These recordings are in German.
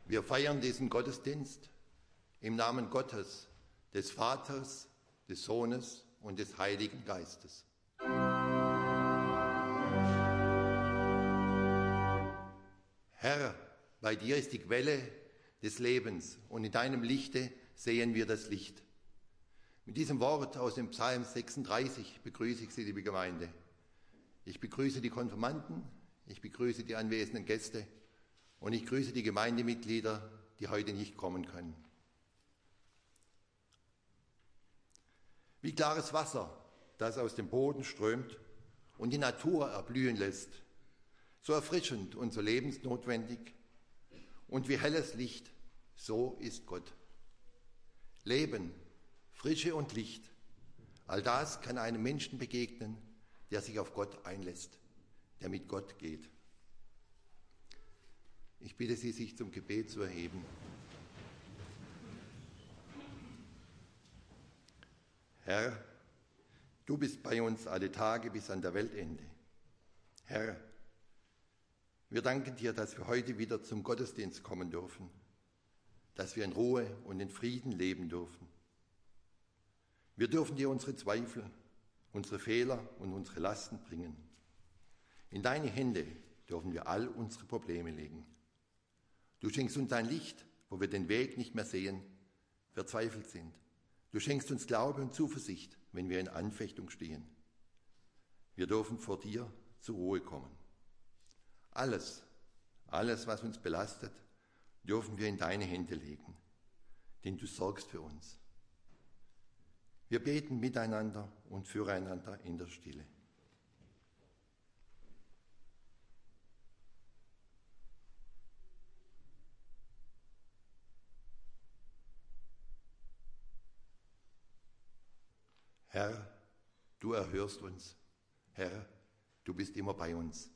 Wir feiern diesen Gottesdienst im Namen Gottes, des Vaters, des Sohnes und des Heiligen Geistes. Herr, bei dir ist die Quelle des Lebens und in deinem Lichte sehen wir das Licht. Mit diesem Wort aus dem Psalm 36 begrüße ich Sie, liebe Gemeinde. Ich begrüße die Konfirmanden, ich begrüße die anwesenden Gäste und ich grüße die Gemeindemitglieder, die heute nicht kommen können. Wie klares Wasser, das aus dem Boden strömt und die Natur erblühen lässt, so erfrischend und so lebensnotwendig und wie helles Licht, so ist Gott. Leben, Frische und Licht, all das kann einem Menschen begegnen, der sich auf Gott einlässt, der mit Gott geht. Ich bitte Sie, sich zum Gebet zu erheben. Herr, du bist bei uns alle Tage bis an der Weltende. Herr, wir danken dir, dass wir heute wieder zum Gottesdienst kommen dürfen, dass wir in Ruhe und in Frieden leben dürfen. Wir dürfen dir unsere Zweifel, unsere Fehler und unsere Lasten bringen. In deine Hände dürfen wir all unsere Probleme legen. Du schenkst uns dein Licht, wo wir den Weg nicht mehr sehen, verzweifelt sind. Du schenkst uns Glaube und Zuversicht, wenn wir in Anfechtung stehen. Wir dürfen vor dir zur Ruhe kommen. Alles, was uns belastet, dürfen wir in deine Hände legen, denn du sorgst für uns. Wir beten miteinander und füreinander in der Stille. Herr, du erhörst uns. Herr, du bist immer bei uns.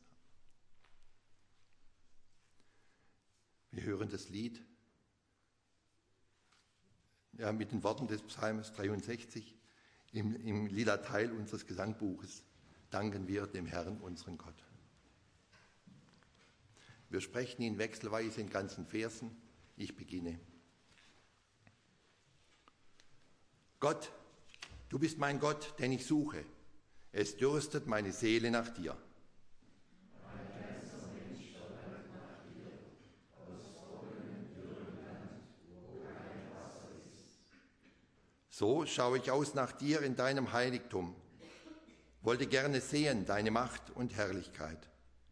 Wir hören das Lied mit den Worten des Psalms 63 im lila Teil unseres Gesangbuches. Danken wir dem Herrn, unseren Gott. Wir sprechen ihn wechselweise in ganzen Versen. Ich beginne. Gott, du bist mein Gott, den ich suche. Es dürstet meine Seele nach dir. So schaue ich aus nach dir in deinem Heiligtum, wollte gerne sehen deine Macht und Herrlichkeit.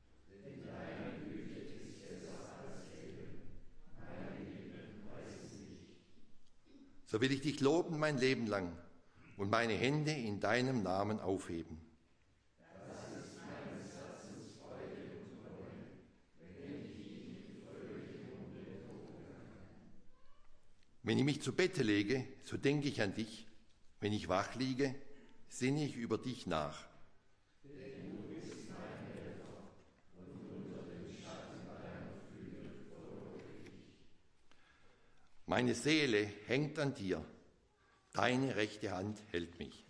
So will ich dich loben mein Leben lang und meine Hände in deinem Namen aufheben. Wenn ich mich zu Bette lege, so denke ich an dich. Wenn ich wach liege, sinne ich über dich nach. Denn du bist mein Helfer, und unter dem Schatten deiner Flügel verlor ich. Meine Seele hängt an dir, deine rechte Hand hält mich.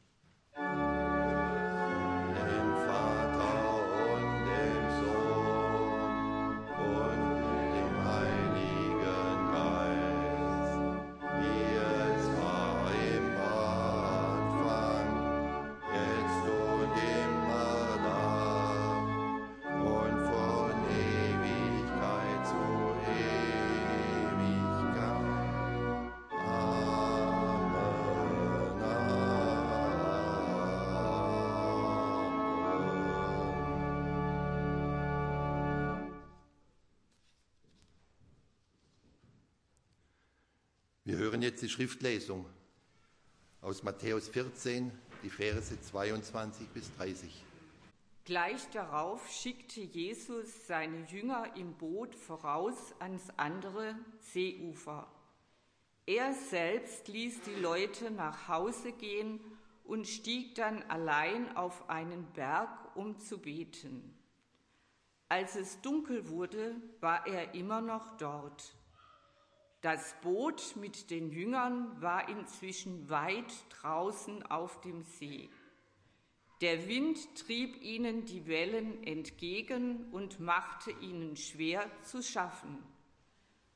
Wir hören jetzt die Schriftlesung aus Matthäus 14, die Verse 22 bis 30. Gleich darauf schickte Jesus seine Jünger im Boot voraus ans andere Seeufer. Er selbst ließ die Leute nach Hause gehen und stieg dann allein auf einen Berg, um zu beten. Als es dunkel wurde, war er immer noch dort. Das Boot mit den Jüngern war inzwischen weit draußen auf dem See. Der Wind trieb ihnen die Wellen entgegen und machte ihnen schwer zu schaffen.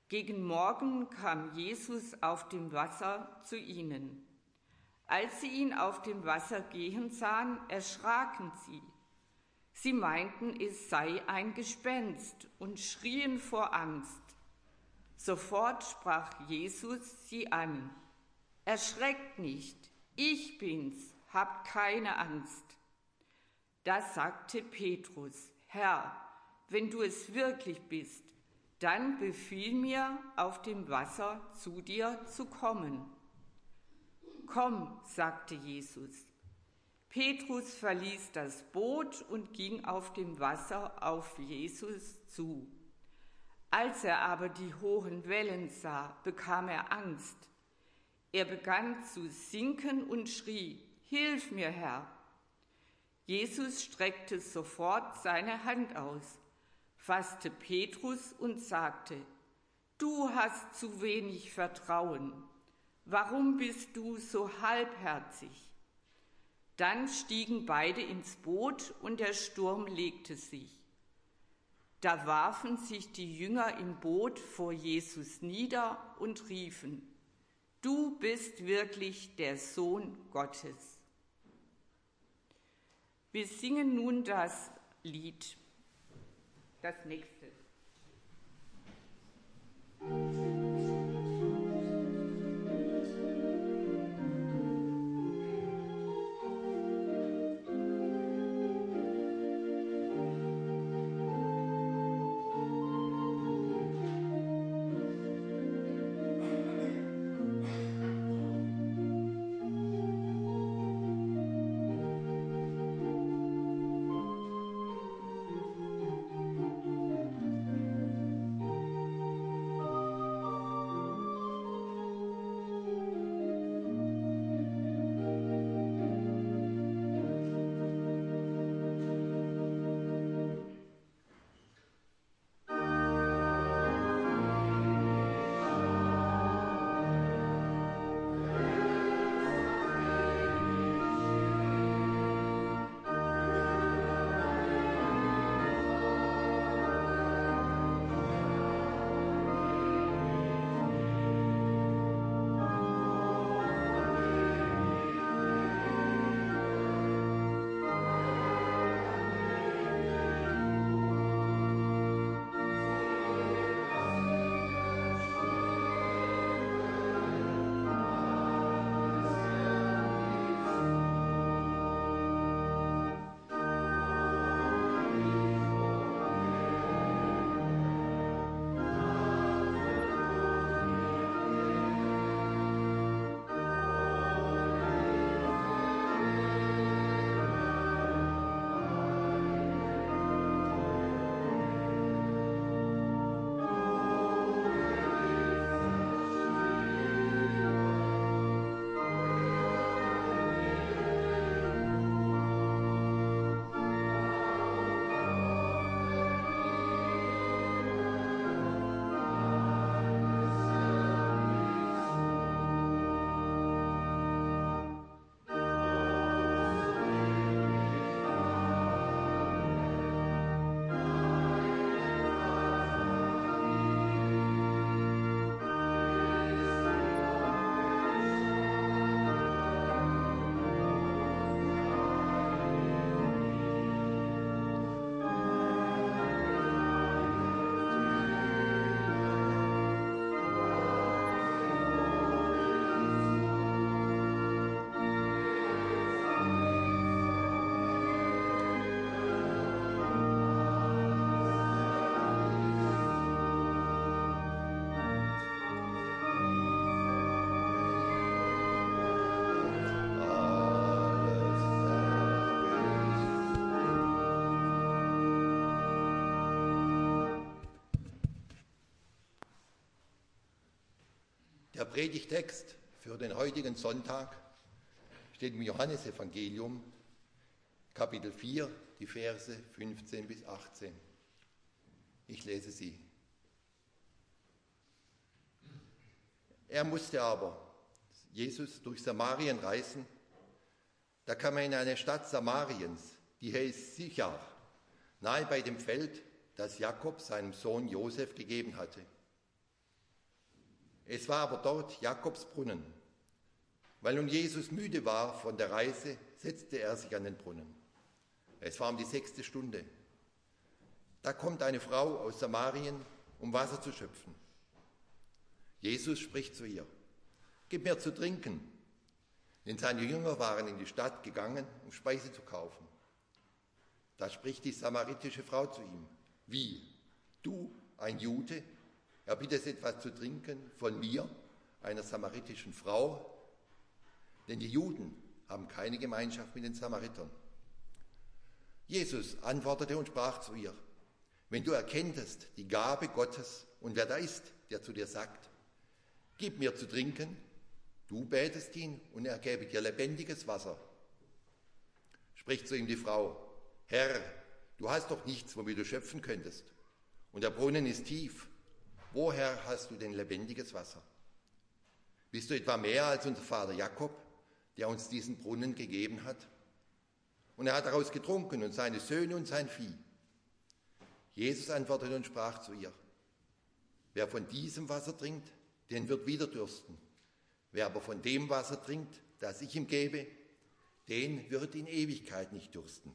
Gegen Morgen kam Jesus auf dem Wasser zu ihnen. Als sie ihn auf dem Wasser gehen sahen, erschraken sie. Sie meinten, es sei ein Gespenst und schrien vor Angst. Sofort sprach Jesus sie an: Erschreckt nicht, ich bin's, habt keine Angst. Da sagte Petrus: Herr, wenn du es wirklich bist, dann befiehl mir, auf dem Wasser zu dir zu kommen. Komm, sagte Jesus. Petrus verließ das Boot und ging auf dem Wasser auf Jesus zu. Als er aber die hohen Wellen sah, bekam er Angst. Er begann zu sinken und schrie: Hilf mir, Herr! Jesus streckte sofort seine Hand aus, fasste Petrus und sagte: Du hast zu wenig Vertrauen. Warum bist du so halbherzig? Dann stiegen beide ins Boot und der Sturm legte sich. Da warfen sich die Jünger im Boot vor Jesus nieder und riefen: Du bist wirklich der Sohn Gottes. Wir singen nun das Lied, das nächste. Der Predigtext für den heutigen Sonntag steht im Johannesevangelium, Kapitel 4, die Verse 15 bis 18. Ich lese sie. Er musste aber, Jesus, durch Samarien reisen. Da kam er in eine Stadt Samariens, die hieß Sichar, nahe bei dem Feld, das Jakob seinem Sohn Josef gegeben hatte. Es war aber dort Jakobs Brunnen. Weil nun Jesus müde war von der Reise, setzte er sich an den Brunnen. Es war um die 6. Stunde. Da kommt eine Frau aus Samarien, um Wasser zu schöpfen. Jesus spricht zu ihr: Gib mir zu trinken. Denn seine Jünger waren in die Stadt gegangen, um Speise zu kaufen. Da spricht die samaritische Frau zu ihm: Wie, du, ein Jude, erbittest etwas zu trinken von mir, einer samaritischen Frau? Denn die Juden haben keine Gemeinschaft mit den Samaritern. Jesus antwortete und sprach zu ihr: Wenn du erkenntest die Gabe Gottes und wer da ist, der zu dir sagt: Gib mir zu trinken, du bätest ihn und er gäbe dir lebendiges Wasser. Spricht zu ihm die Frau: Herr, du hast doch nichts, womit du schöpfen könntest, und der Brunnen ist tief. Woher hast du denn lebendiges Wasser? Bist du etwa mehr als unser Vater Jakob, der uns diesen Brunnen gegeben hat? Und er hat daraus getrunken und seine Söhne und sein Vieh. Jesus antwortete und sprach zu ihr: Wer von diesem Wasser trinkt, den wird wieder dürsten. Wer aber von dem Wasser trinkt, das ich ihm gebe, den wird in Ewigkeit nicht dürsten.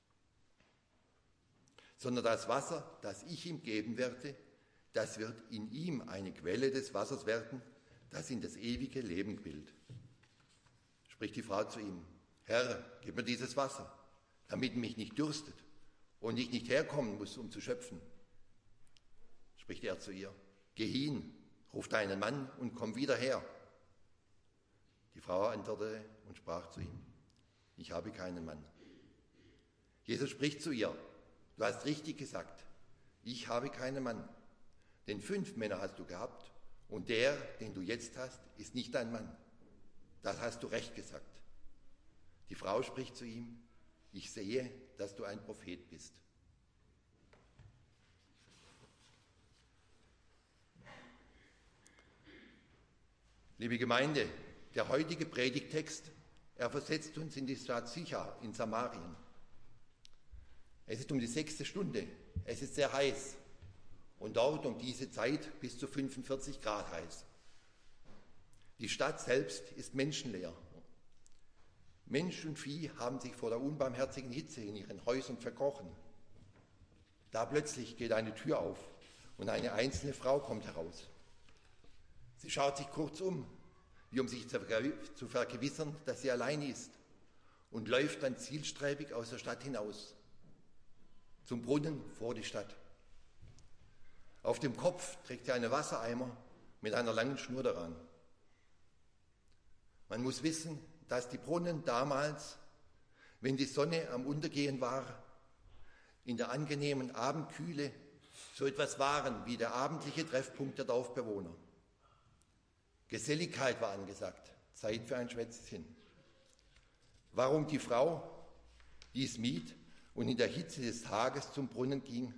Sondern das Wasser, das ich ihm geben werde, das wird in ihm eine Quelle des Wassers werden, das in das ewige Leben quillt. Spricht die Frau zu ihm: Herr, gib mir dieses Wasser, damit mich nicht dürstet und ich nicht herkommen muss, um zu schöpfen. Spricht er zu ihr: Geh hin, ruf deinen Mann und komm wieder her. Die Frau antwortete und sprach zu ihm: Ich habe keinen Mann. Jesus spricht zu ihr: Du hast richtig gesagt, ich habe keinen Mann. Denn 5 Männer hast du gehabt und der, den du jetzt hast, ist nicht dein Mann. Das hast du recht gesagt. Die Frau spricht zu ihm: Ich sehe, dass du ein Prophet bist. Liebe Gemeinde, der heutige Predigttext, er versetzt uns in die Stadt Sychar in Samarien. Es ist um die 6. Stunde, es ist sehr heiß und dort um diese Zeit bis zu 45 Grad heiß. Die Stadt selbst ist menschenleer. Mensch und Vieh haben sich vor der unbarmherzigen Hitze in ihren Häusern verkrochen. Da plötzlich geht eine Tür auf und eine einzelne Frau kommt heraus. Sie schaut sich kurz um, wie um sich zu vergewissern, dass sie allein ist, und läuft dann zielstrebig aus der Stadt hinaus, zum Brunnen vor die Stadt. Auf dem Kopf trägt sie einen Wassereimer mit einer langen Schnur daran. Man muss wissen, dass die Brunnen damals, wenn die Sonne am Untergehen war, in der angenehmen Abendkühle so etwas waren wie der abendliche Treffpunkt der Dorfbewohner. Geselligkeit war angesagt, Zeit für ein Schwätzchen. Warum die Frau dies mied und in der Hitze des Tages zum Brunnen ging?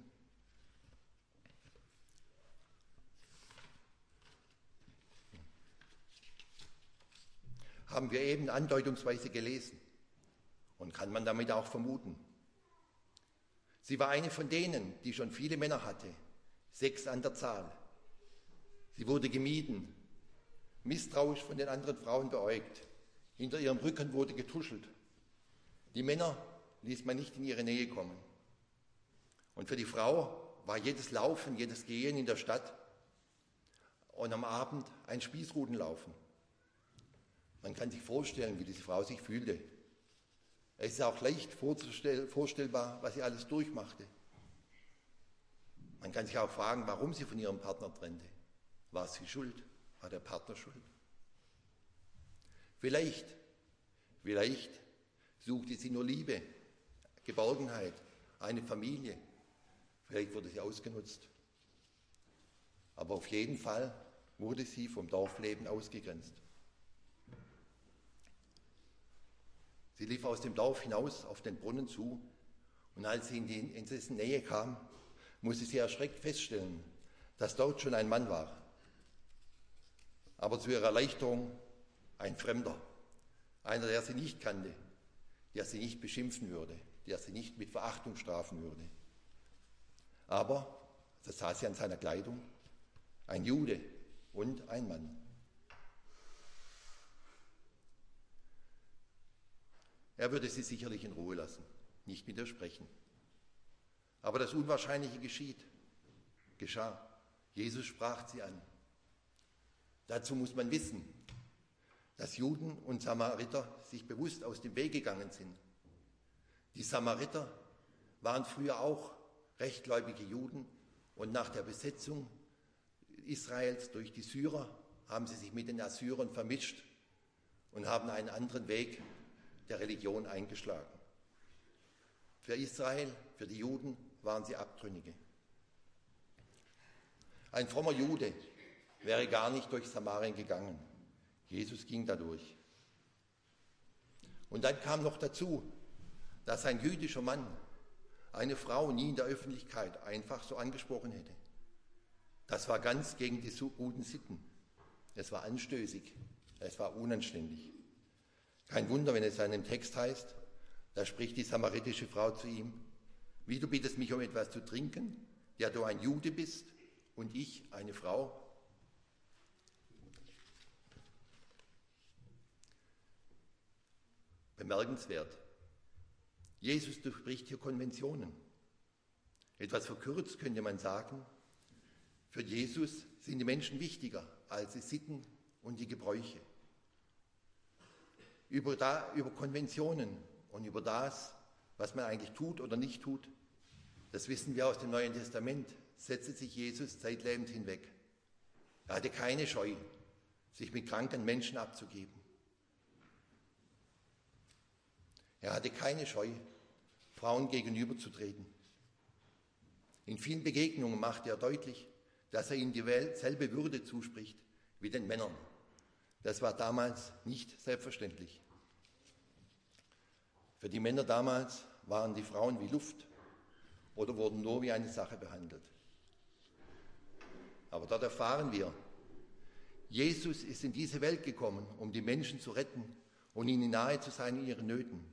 Haben wir eben andeutungsweise gelesen und kann man damit auch vermuten. Sie war eine von denen, die schon viele Männer hatte, 6 an der Zahl. Sie wurde gemieden, misstrauisch von den anderen Frauen beäugt. Hinter ihrem Rücken wurde getuschelt. Die Männer ließ man nicht in ihre Nähe kommen. Und für die Frau war jedes Laufen, jedes Gehen in der Stadt und am Abend ein Spießrutenlaufen. Man kann sich vorstellen, wie diese Frau sich fühlte. Es ist auch leicht vorstellbar, was sie alles durchmachte. Man kann sich auch fragen, warum sie von ihrem Partner trennte. War sie schuld? War der Partner schuld? Vielleicht suchte sie nur Liebe, Geborgenheit, eine Familie. Vielleicht wurde sie ausgenutzt. Aber auf jeden Fall wurde sie vom Dorfleben ausgegrenzt. Sie lief aus dem Dorf hinaus auf den Brunnen zu und als sie in dessen Nähe kam, musste sie erschreckt feststellen, dass dort schon ein Mann war. Aber zu ihrer Erleichterung ein Fremder, einer, der sie nicht kannte, der sie nicht beschimpfen würde, der sie nicht mit Verachtung strafen würde. Aber, das sah sie an seiner Kleidung, ein Jude, und ein Mann. Er würde sie sicherlich in Ruhe lassen, nicht widersprechen. Aber das Unwahrscheinliche geschah. Jesus sprach sie an. Dazu muss man wissen, dass Juden und Samariter sich bewusst aus dem Weg gegangen sind. Die Samariter waren früher auch rechtgläubige Juden und nach der Besetzung Israels durch die Syrer haben sie sich mit den Assyrern vermischt und haben einen anderen Weg der Religion eingeschlagen. Für Israel, für die Juden waren sie Abtrünnige. Ein frommer Jude wäre gar nicht durch Samarien gegangen. Jesus ging dadurch. Und dann kam noch dazu, dass ein jüdischer Mann eine Frau nie in der Öffentlichkeit einfach so angesprochen hätte. Das war ganz gegen die guten Sitten. Es war anstößig, es war unanständig. Kein Wunder, wenn es in einem Text heißt, da spricht die samaritische Frau zu ihm: Wie, du bittest mich um etwas zu trinken, ja du ein Jude bist und ich eine Frau? Bemerkenswert. Jesus durchbricht hier Konventionen. Etwas verkürzt könnte man sagen, für Jesus sind die Menschen wichtiger als die Sitten und die Gebräuche. Über Konventionen und über das, was man eigentlich tut oder nicht tut, das wissen wir aus dem Neuen Testament, setzte sich Jesus zeitlebens hinweg. Er hatte keine Scheu, sich mit kranken Menschen abzugeben. Er hatte keine Scheu, Frauen gegenüberzutreten. In vielen Begegnungen machte er deutlich, dass er ihnen dieselbe Würde zuspricht wie den Männern. Das war damals nicht selbstverständlich. Für die Männer damals waren die Frauen wie Luft oder wurden nur wie eine Sache behandelt. Aber dort erfahren wir, Jesus ist in diese Welt gekommen, um die Menschen zu retten und ihnen nahe zu sein in ihren Nöten.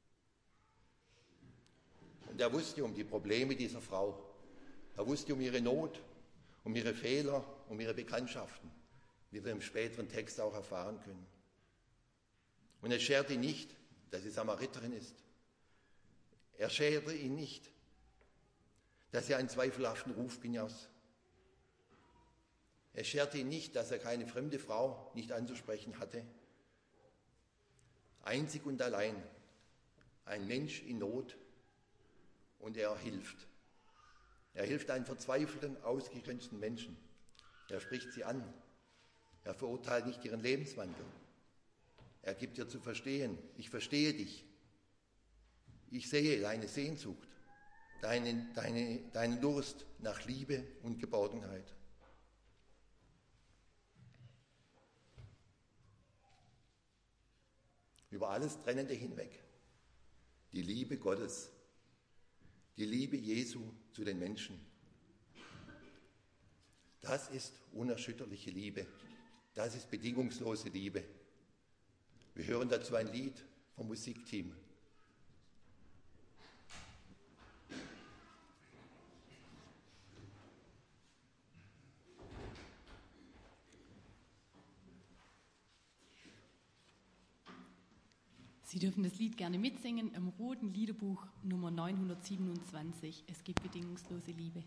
Und er wusste um die Probleme dieser Frau. Er wusste um ihre Not, um ihre Fehler, um ihre Bekanntschaften, wie wir im späteren Text auch erfahren können. Und es scherte ihn nicht, dass sie Samariterin ist. Er scherte ihn nicht, dass er einen zweifelhaften Ruf genoss. Es scherte ihn nicht, dass er keine fremde Frau nicht anzusprechen hatte. Einzig und allein ein Mensch in Not, und er hilft. Er hilft einen verzweifelten, ausgegrenzten Menschen. Er spricht sie an. Er verurteilt nicht ihren Lebenswandel. Er gibt ihr zu verstehen: Ich verstehe dich. Ich sehe deine Sehnsucht, deinen Durst nach Liebe und Geborgenheit. Über alles Trennende hinweg. Die Liebe Gottes, die Liebe Jesu zu den Menschen. Das ist unerschütterliche Liebe. Das ist bedingungslose Liebe. Wir hören dazu ein Lied vom Musikteam. Sie dürfen das Lied gerne mitsingen im roten Liederbuch Nummer 927. Es gibt bedingungslose Liebe.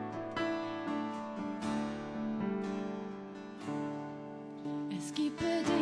Es gibt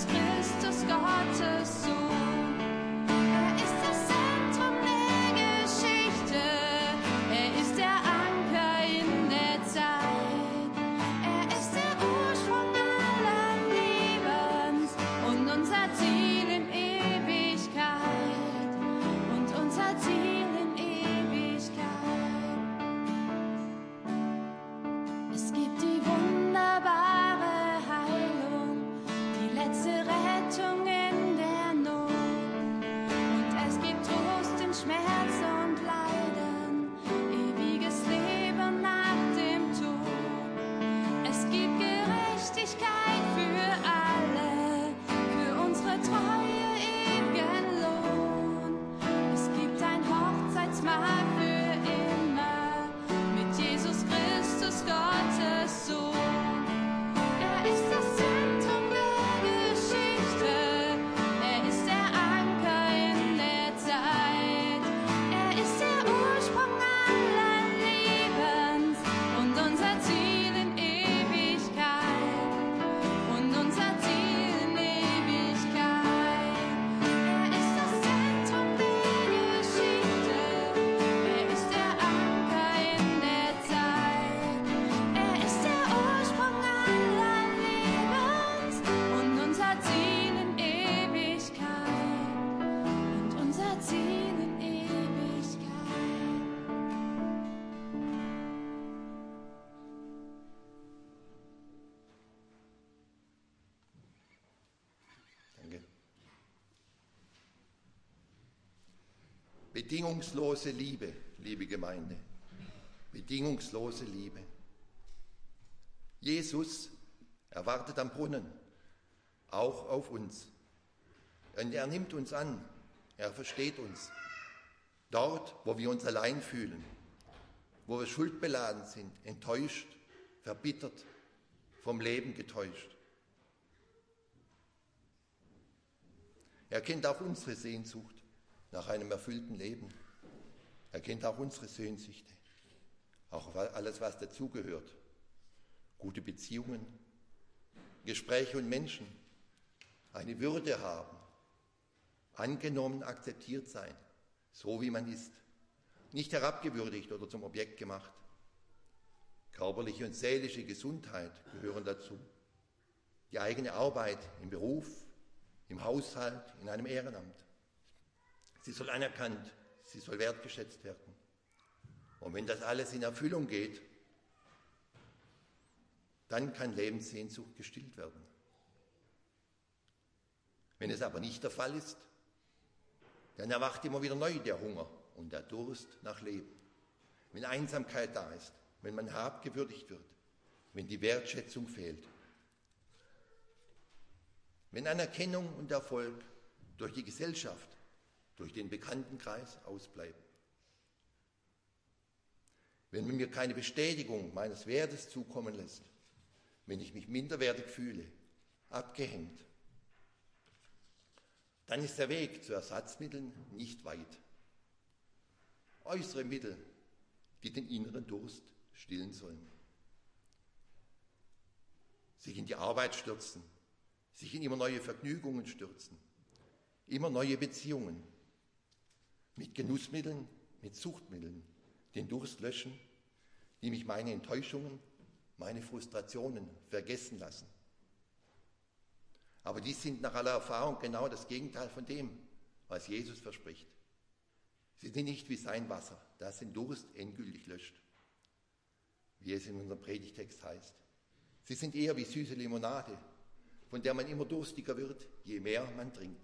Jesus Christus, Gottes Sohn. Er ist das Zentrum der Geschichte, er ist der Anker in der Zeit. Er ist der Ursprung allen Lebens und unser Ziel in Ewigkeit. Und unser Ziel in Ewigkeit. Es gibt die wunderbare Heilung, die letzte Rettung in der Not. Und es gibt Trost in Schmerz und Leiden, ewiges Leben nach dem Tod. Es gibt Gerechtigkeit für alle, für unsere Treue ewigen Lohn. Es gibt ein Hochzeitsmahl für immer mit Jesus Christus, Gottes Sohn. Er ist das Zentrum der Geschichte, er ist der Anker in der Zeit. Er ist der Ursprung allen Lebens und unser Ziel in Ewigkeit. Und unser Ziel in Ewigkeit. Er ist das Zentrum der Geschichte, er ist der Anker in der Zeit. Er ist der Ursprung allen Lebens und unser Ziel in Ewigkeit. Und unser Ziel in Ewigkeit. Danke. Bedingungslose Liebe, liebe Gemeinde. Bedingungslose Liebe. Jesus erwartet am Brunnen, auch auf uns. Und er nimmt uns an, er versteht uns. Dort, wo wir uns allein fühlen, wo wir schuldbeladen sind, enttäuscht, verbittert, vom Leben getäuscht. Er kennt auch unsere Sehnsucht nach einem erfüllten Leben. Er kennt auch unsere Sehnsüchte, auch alles, was dazugehört. Gute Beziehungen, Gespräche und Menschen, eine Würde haben, angenommen, akzeptiert sein, so wie man ist, nicht herabgewürdigt oder zum Objekt gemacht. Körperliche und seelische Gesundheit gehören dazu. Die eigene Arbeit im Beruf, im Haushalt, in einem Ehrenamt. Sie soll anerkannt, sie soll wertgeschätzt werden. Und wenn das alles in Erfüllung geht, dann kann Lebenssehnsucht gestillt werden. Wenn es aber nicht der Fall ist, dann erwacht immer wieder neu der Hunger und der Durst nach Leben. Wenn Einsamkeit da ist, wenn man herabgewürdigt wird, wenn die Wertschätzung fehlt. Wenn Anerkennung und Erfolg durch die Gesellschaft, durch den Bekanntenkreis ausbleiben. Wenn man mir keine Bestätigung meines Wertes zukommen lässt, wenn ich mich minderwertig fühle, abgehängt, dann ist der Weg zu Ersatzmitteln nicht weit. Äußere Mittel, die den inneren Durst stillen sollen. Sich in die Arbeit stürzen, sich in immer neue Vergnügungen stürzen, immer neue Beziehungen, mit Genussmitteln, mit Suchtmitteln, den Durst löschen, die mich meine Enttäuschungen, meine Frustrationen vergessen lassen. Aber dies sind nach aller Erfahrung genau das Gegenteil von dem, was Jesus verspricht. Sie sind nicht wie sein Wasser, das den Durst endgültig löscht, wie es in unserem Predigtext heißt. Sie sind eher wie süße Limonade, von der man immer durstiger wird, je mehr man trinkt.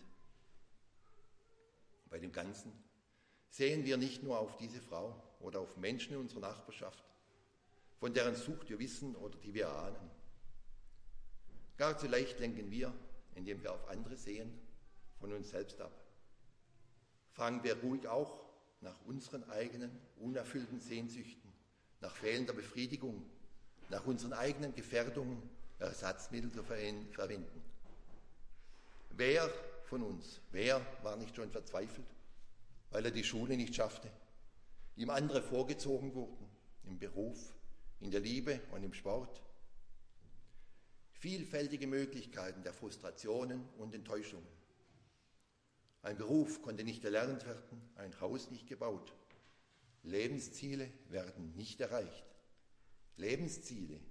Bei dem Ganzen sehen wir nicht nur auf diese Frau oder auf Menschen in unserer Nachbarschaft, von deren Sucht wir wissen oder die wir ahnen. Gar zu leicht lenken wir, indem wir auf andere sehen, von uns selbst ab. Fragen wir ruhig auch nach unseren eigenen unerfüllten Sehnsüchten, nach fehlender Befriedigung, nach unseren eigenen Gefährdungen Ersatzmittel zu verwenden. Wer von uns, wer war nicht schon verzweifelt, weil er die Schule nicht schaffte, ihm andere vorgezogen wurden, im Beruf, in der Liebe und im Sport? vielfältige Möglichkeiten der Frustrationen und Enttäuschungen. Ein Beruf konnte nicht erlernt werden, ein Haus nicht gebaut. Lebensziele werden nicht erreicht. Lebensziele,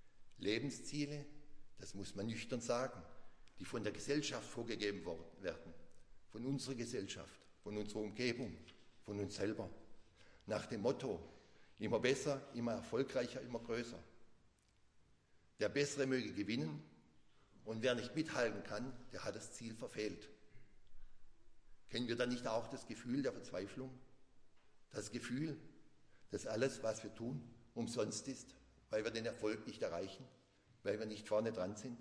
das muss man nüchtern sagen, die von der Gesellschaft vorgegeben werden, von unserer Gesellschaft, von unserer Umgebung, von uns selber, nach dem Motto, immer besser, immer erfolgreicher, immer größer. Der Bessere möge gewinnen und wer nicht mithalten kann, der hat das Ziel verfehlt. Kennen wir dann nicht auch das Gefühl der Verzweiflung? Das Gefühl, dass alles, was wir tun, umsonst ist, weil wir den Erfolg nicht erreichen, weil wir nicht vorne dran sind?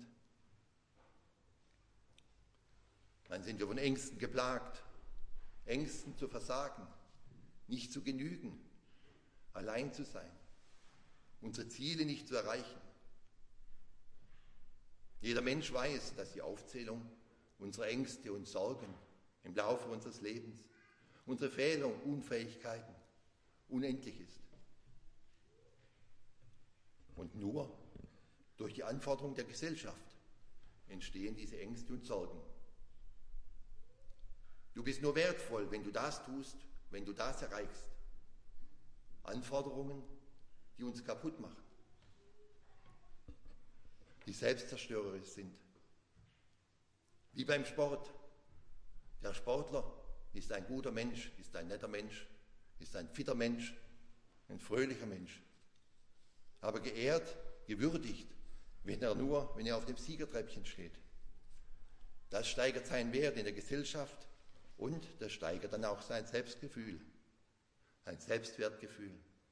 Dann sind wir von Ängsten geplagt, Ängsten zu versagen, nicht zu genügen, allein zu sein, unsere Ziele nicht zu erreichen. Jeder Mensch weiß, dass die Aufzählung unserer Ängste und Sorgen im Laufe unseres Lebens, unsere Fehler und Unfähigkeiten unendlich ist. Und nur durch die Anforderungen der Gesellschaft entstehen diese Ängste und Sorgen. Du bist nur wertvoll, wenn du das tust, wenn du das erreichst. Anforderungen, die uns kaputt machen, die selbstzerstörerisch sind. Wie beim Sport. Der Sportler ist ein guter Mensch, ist ein netter Mensch, ist ein fitter Mensch, ein fröhlicher Mensch. Aber geehrt, gewürdigt, wenn er auf dem Siegertreppchen steht. Das steigert seinen Wert in der Gesellschaft und das steigert dann auch sein Selbstgefühl, ein Selbstwertgefühl.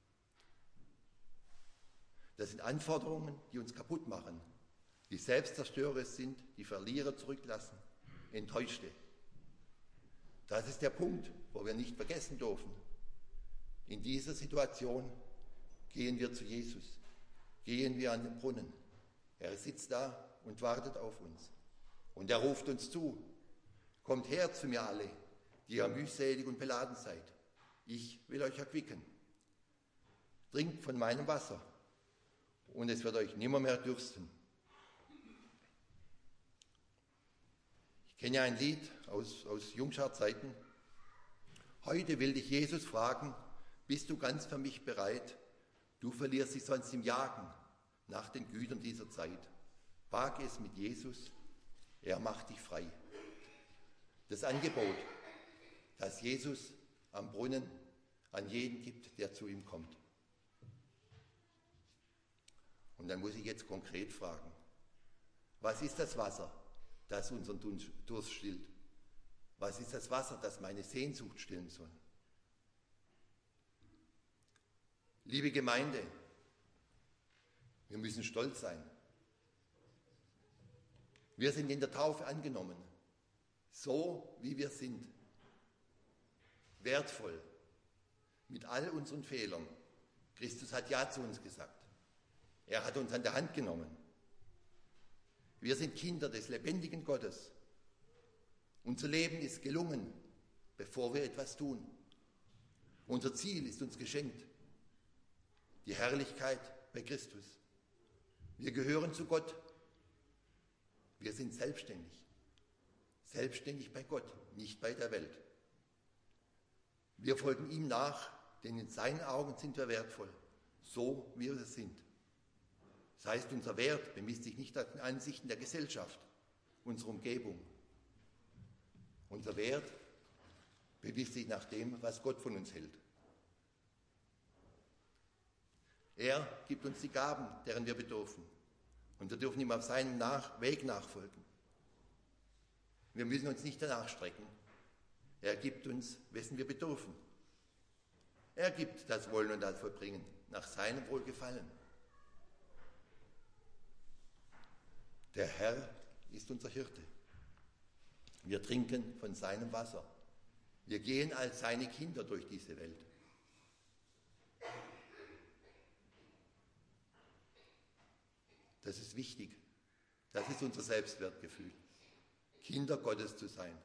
Das sind Anforderungen, die uns kaputt machen, die selbstzerstörerisch sind, die Verlierer zurücklassen, Enttäuschte. Das ist der Punkt, wo wir nicht vergessen dürfen. In dieser Situation gehen wir zu Jesus, gehen wir an den Brunnen. Er sitzt da und wartet auf uns. Und er ruft uns zu, kommt her zu mir alle, die ihr mühselig und beladen seid. Ich will euch erquicken. Trinkt von meinem Wasser und es wird euch nimmermehr dürsten. Ich kenne ein Lied aus Jungschar-Zeiten. Heute will dich Jesus fragen, bist du ganz für mich bereit? Du verlierst dich sonst im Jagen nach den Gütern dieser Zeit. Wag es mit Jesus, er macht dich frei. Das Angebot, das Jesus am Brunnen an jeden gibt, der zu ihm kommt. Und dann muss ich jetzt konkret fragen, was ist das Wasser, das unseren Durst stillt? Was ist das Wasser, das meine Sehnsucht stillen soll? Liebe Gemeinde, wir müssen stolz sein. Wir sind in der Taufe angenommen, so wie wir sind. Wertvoll, mit all unseren Fehlern. Christus hat Ja zu uns gesagt. Er hat uns an der Hand genommen. Wir sind Kinder des lebendigen Gottes. Unser Leben ist gelungen, bevor wir etwas tun. Unser Ziel ist uns geschenkt. Die Herrlichkeit bei Christus. Wir gehören zu Gott. Wir sind selbstständig. Selbstständig bei Gott, nicht bei der Welt. Wir folgen ihm nach, denn in seinen Augen sind wir wertvoll, so wie wir sind. Das heißt, unser Wert bemisst sich nicht an den Ansichten der Gesellschaft, unserer Umgebung. Unser Wert bemisst sich nach dem, was Gott von uns hält. Er gibt uns die Gaben, deren wir bedürfen. Und wir dürfen ihm auf seinem Weg nachfolgen. Wir müssen uns nicht danach strecken. Er gibt uns, wessen wir bedürfen. Er gibt das Wollen und das Vollbringen nach seinem Wohlgefallen. Der Herr ist unser Hirte. Wir trinken von seinem Wasser. Wir gehen als seine Kinder durch diese Welt. Das ist wichtig. Das ist unser Selbstwertgefühl. Kinder Gottes zu sein.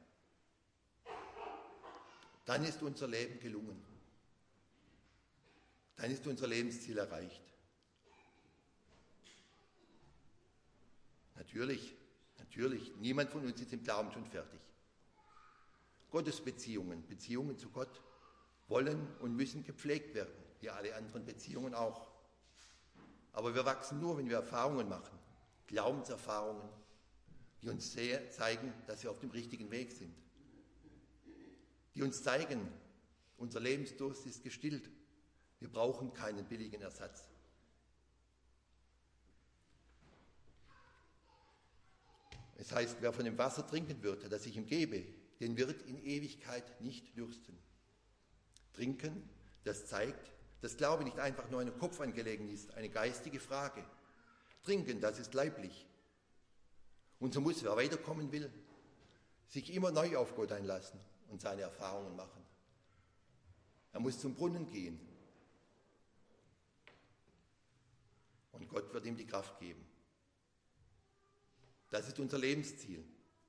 Dann ist unser Leben gelungen. Dann ist unser Lebensziel erreicht. Natürlich, niemand von uns ist im Glauben schon fertig. Gottesbeziehungen, Beziehungen zu Gott, wollen und müssen gepflegt werden, wie alle anderen Beziehungen auch. Aber wir wachsen nur, wenn wir Erfahrungen machen, Glaubenserfahrungen, die uns zeigen, dass wir auf dem richtigen Weg sind. Die uns zeigen, unser Lebensdurst ist gestillt. Wir brauchen keinen billigen Ersatz. Es heißt, wer von dem Wasser trinken wird, das ich ihm gebe, den wird in Ewigkeit nicht dürsten. Trinken, das zeigt, dass Glaube nicht einfach nur eine Kopfangelegenheit ist, eine geistige Frage. Trinken, das ist leiblich. Und so muss, wer weiterkommen will, sich immer neu auf Gott einlassen und seine Erfahrungen machen. Er muss zum Brunnen gehen. Und Gott wird ihm die Kraft geben. Das ist unser Lebensziel.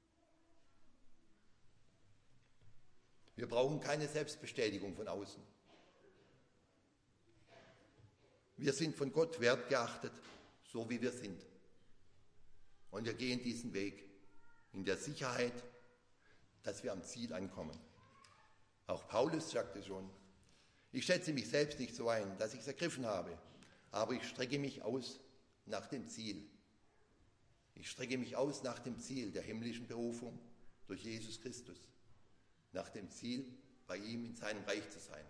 Wir brauchen keine Selbstbestätigung von außen. Wir sind von Gott wertgeachtet, so wie wir sind. Und wir gehen diesen Weg in der Sicherheit, dass wir am Ziel ankommen. Auch Paulus sagte schon, ich schätze mich selbst nicht so ein, dass ich es ergriffen habe, aber ich strecke mich aus nach dem Ziel. Ich strecke mich aus nach dem Ziel der himmlischen Berufung durch Jesus Christus, nach dem Ziel, bei ihm in seinem Reich zu sein.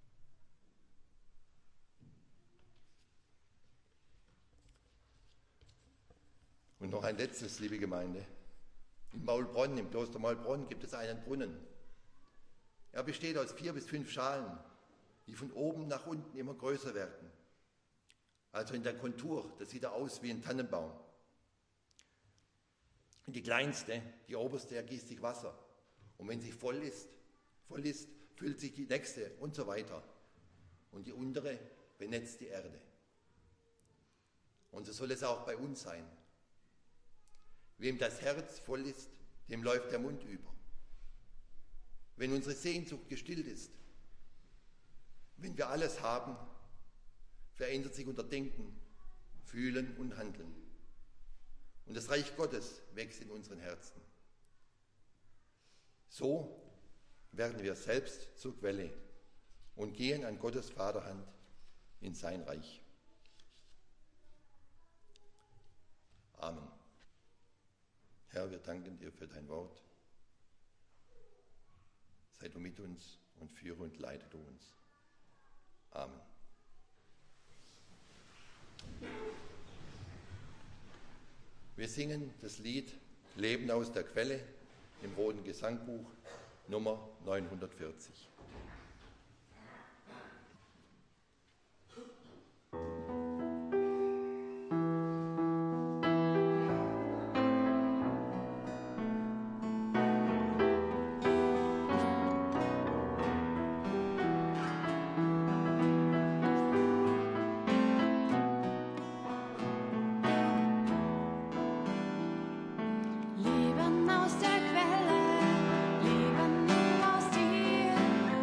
Und noch ein letztes, liebe Gemeinde. In Maulbronn, im Kloster Maulbronn, gibt es einen Brunnen. Er besteht aus 4 bis 5 Schalen, die von oben nach unten immer größer werden. Also in der Kontur, das sieht aus wie ein Tannenbaum. Und die kleinste, die oberste, ergießt sich Wasser. Und wenn sie voll ist, füllt sich die nächste und so weiter. Und die untere benetzt die Erde. Und so soll es auch bei uns sein. Wem das Herz voll ist, dem läuft der Mund über. Wenn unsere Sehnsucht gestillt ist, wenn wir alles haben, verändert sich unser Denken, Fühlen und Handeln. Und das Reich Gottes wächst in unseren Herzen. So werden wir selbst zur Quelle und gehen an Gottes Vaterhand in sein Reich. Amen. Herr, wir danken dir für dein Wort. Sei du mit uns und führe und leite du uns. Amen. Wir singen das Lied Leben aus der Quelle im Roten Gesangbuch Nummer 940. Leben aus der Quelle, leben nur aus dir.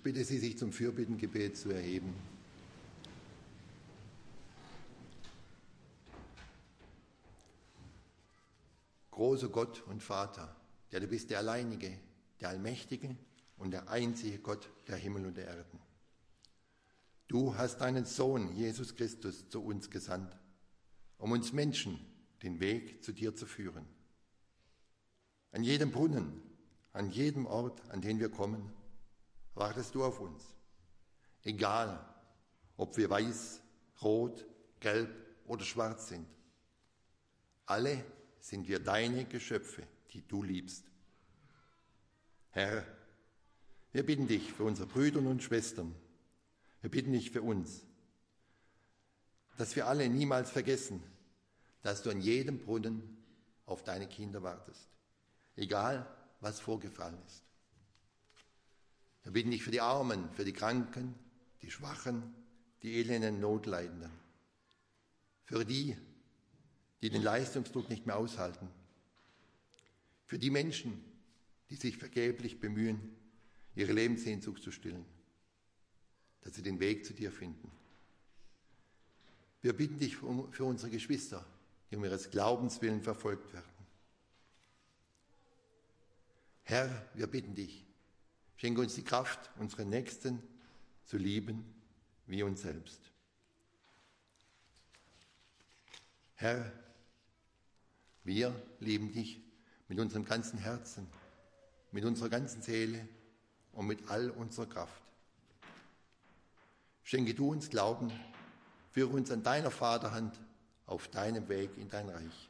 bitte Sie, sich zum Fürbittengebet zu erheben. Großer Gott und Vater, der du bist der Alleinige, der Allmächtige und der einzige Gott der Himmel und der Erden. Du hast deinen Sohn Jesus Christus zu uns gesandt, um uns Menschen den Weg zu dir zu führen. An jedem Brunnen, an jedem Ort, an den wir kommen, wartest du auf uns. Egal, ob wir weiß, rot, gelb oder schwarz sind. Alle sind wir deine Geschöpfe, die du liebst. Herr, wir bitten dich für unsere Brüder und Schwestern. Wir bitten dich für uns, dass wir alle niemals vergessen, dass du an jedem Brunnen auf deine Kinder wartest, egal was vorgefallen ist. Wir bitten dich für die Armen, für die Kranken, die Schwachen, die elenden Notleidenden, für die den Leistungsdruck nicht mehr aushalten, für die Menschen, die sich vergeblich bemühen, ihre Lebenssehnsucht zu stillen, dass sie den Weg zu dir finden. Wir bitten dich für unsere Geschwister, die um ihres Glaubens willen verfolgt werden. Herr, wir bitten dich, schenke uns die Kraft, unsere Nächsten zu lieben wie uns selbst. Herr, wir lieben dich mit unserem ganzen Herzen, mit unserer ganzen Seele und mit all unserer Kraft. Schenke du uns Glauben, führe uns an deiner Vaterhand auf deinem Weg in dein Reich.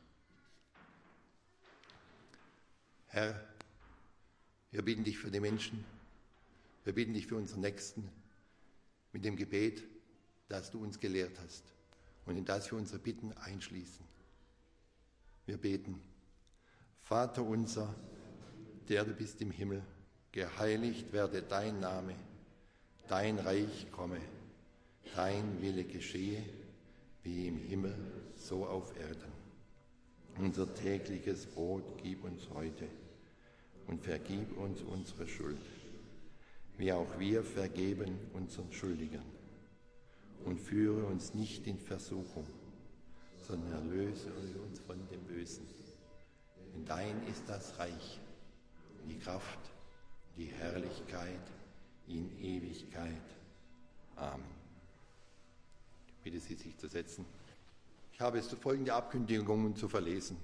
Herr, wir bitten dich für die Menschen, wir bitten dich für unseren Nächsten mit dem Gebet, das du uns gelehrt hast und in das wir unsere Bitten einschließen. Wir beten: Vater unser, der du bist im Himmel, geheiligt werde dein Name, dein Reich komme, dein Wille geschehe, wie im Himmel, so auf Erden. Unser tägliches Brot gib uns heute und vergib uns unsere Schuld, wie auch wir vergeben unseren Schuldigern. Und führe uns nicht in Versuchung, sondern erlöse uns von dem Bösen. Denn dein ist das Reich, und die Kraft, und die Herrlichkeit in Ewigkeit. Amen. Ich bitte Sie, sich zu setzen. Ich habe jetzt folgende Abkündigungen zu verlesen.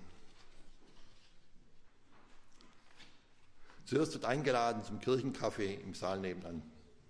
Zuerst wird eingeladen zum Kirchencafé im Saal nebenan.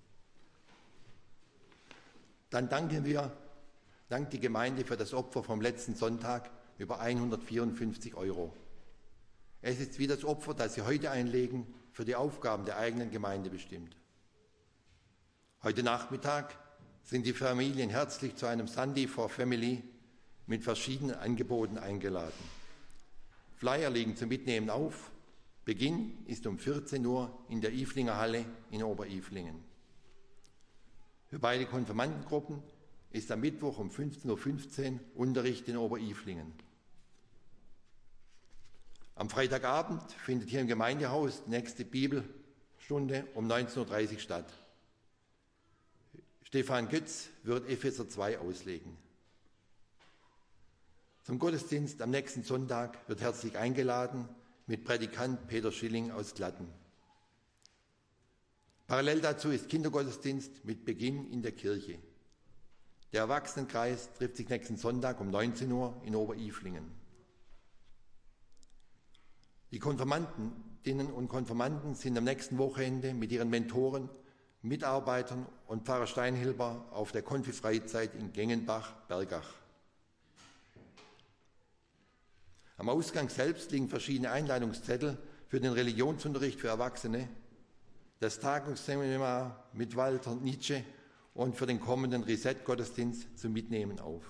Dann dankt die Gemeinde für das Opfer vom letzten Sonntag über 154 €. Es ist wie das Opfer, das Sie heute einlegen, für die Aufgaben der eigenen Gemeinde bestimmt. Heute Nachmittag sind die Familien herzlich zu einem Sunday for Family mit verschiedenen Angeboten eingeladen. Flyer liegen zum Mitnehmen auf. Beginn ist um 14 Uhr in der Iflinger Halle in Oberilflingen. Für beide Konfirmandengruppen ist am Mittwoch um 15:15 Uhr Unterricht in Oberilflingen. Am Freitagabend findet hier im Gemeindehaus die nächste Bibelstunde um 19:30 Uhr statt. Stefan Götz wird Epheser 2 auslegen. Zum Gottesdienst am nächsten Sonntag wird herzlich eingeladen mit Prädikant Peter Schilling aus Glatten. Parallel dazu ist Kindergottesdienst mit Beginn in der Kirche. Der Erwachsenenkreis trifft sich nächsten Sonntag um 19 Uhr in Oberilflingen. Die Konfirmandinnen und Konfirmanden sind am nächsten Wochenende mit ihren Mentoren, Mitarbeitern und Pfarrer Steinhilber auf der Konfi-Freizeit in Gengenbach-Bergach. Am Ausgang selbst liegen verschiedene Einladungszettel für den Religionsunterricht für Erwachsene, das Tagungsseminar mit Walter Nietzsche und für den kommenden Reset-Gottesdienst zum Mitnehmen auf.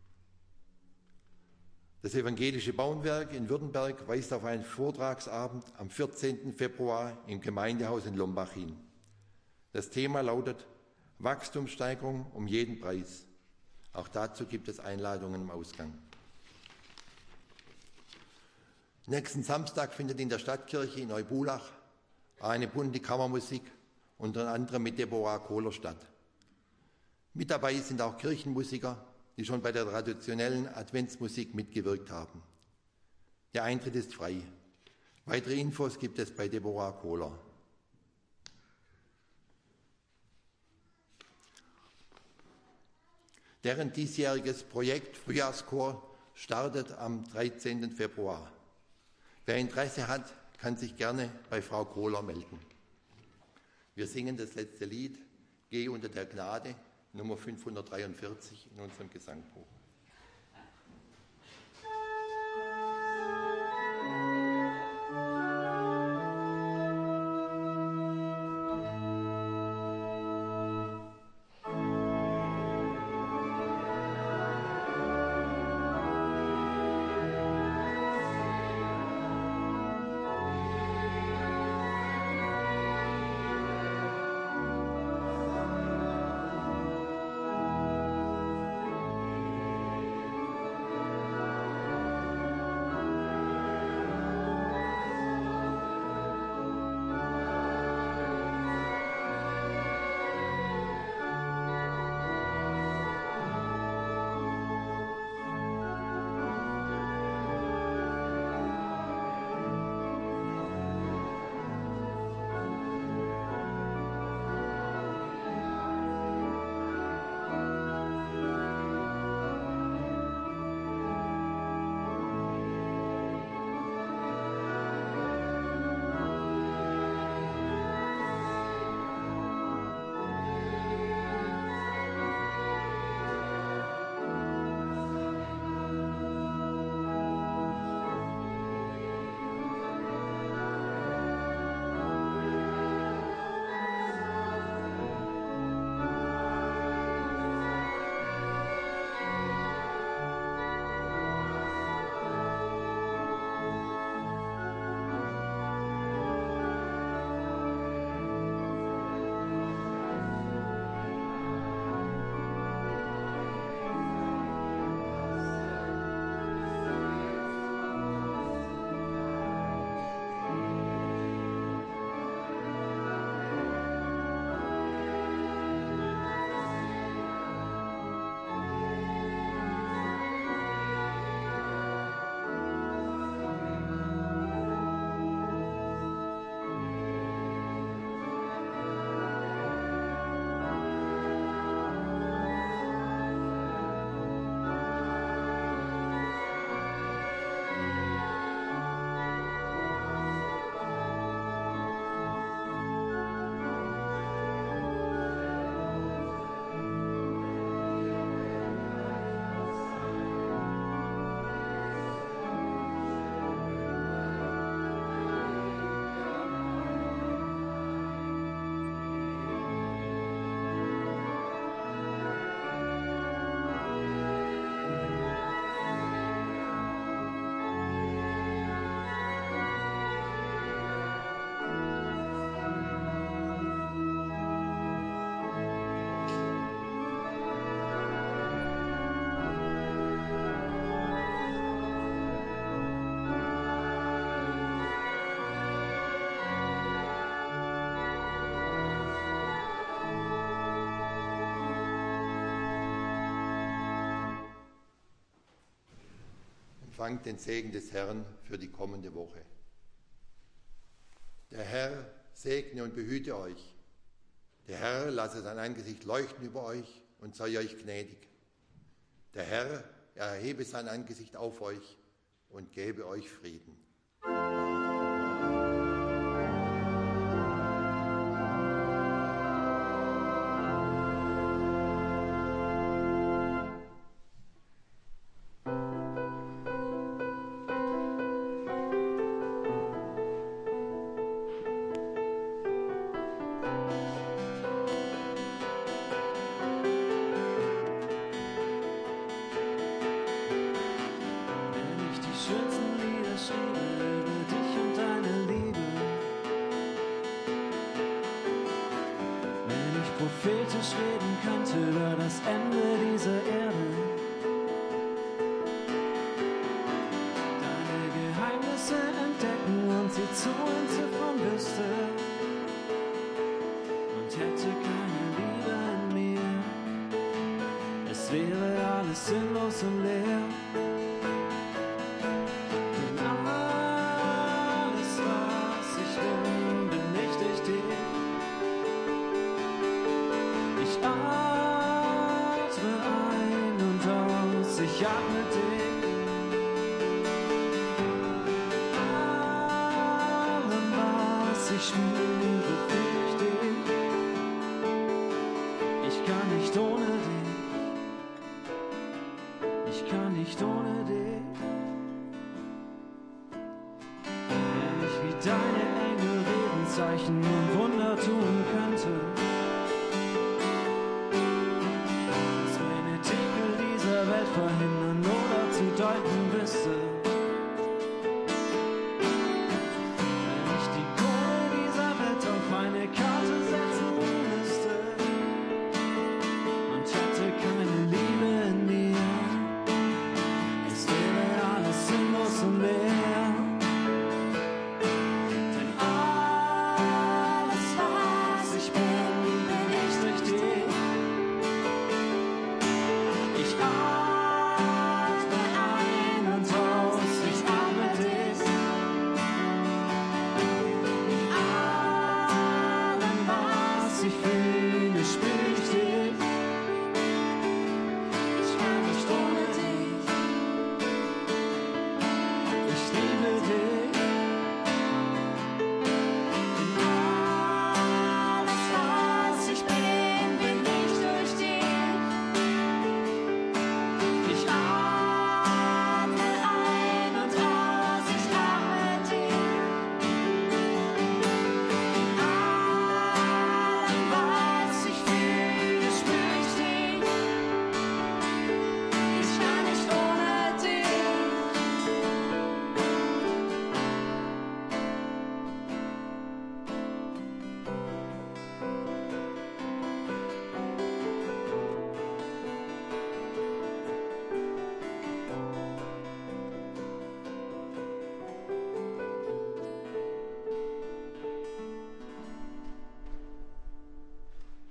Das evangelische Bauernwerk in Württemberg weist auf einen Vortragsabend am 14. Februar im Gemeindehaus in Lombach hin. Das Thema lautet Wachstumssteigerung um jeden Preis. Auch dazu gibt es Einladungen im Ausgang. Nächsten Samstag findet in der Stadtkirche in Neubulach eine bunte Kammermusik unter anderem mit Deborah Kohler statt. Mit dabei sind auch Kirchenmusiker, die schon bei der traditionellen Adventsmusik mitgewirkt haben. Der Eintritt ist frei. Weitere Infos gibt es bei Deborah Kohler. Deren diesjähriges Projekt Frühjahrschor startet am 13. Februar. Wer Interesse hat, kann sich gerne bei Frau Kohler melden. Wir singen das letzte Lied, Geh unter der Gnade, Nummer 543 in unserem Gesangbuch. Empfangt den Segen des Herrn für die kommende Woche. Der Herr segne und behüte euch. Der Herr lasse sein Angesicht leuchten über euch und sei euch gnädig. Der Herr erhebe sein Angesicht auf euch und gebe euch Frieden. prophetisch reden könnte über das Ende dieser Erde. Deine Geheimnisse entdecken und sie zu entziffern wüsste. als wäre alles sinnlos und leer. Denn alles, was ich bin, bin ich durch dich. Ich atme ein und aus, ich atme dich. Allem, was ich spüre, fühl ich dich. Ich kann nicht ohne dich. Ich kann nicht ohne dich. Wenn ich wie deine Engel reden, Zeichen und Wunder tun könnte, was Politiker dieser Welt verhindern oder zu deuten wüsste.